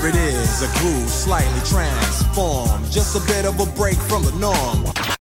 here it is, a groove slightly transformed, just a bit of a break from the norm.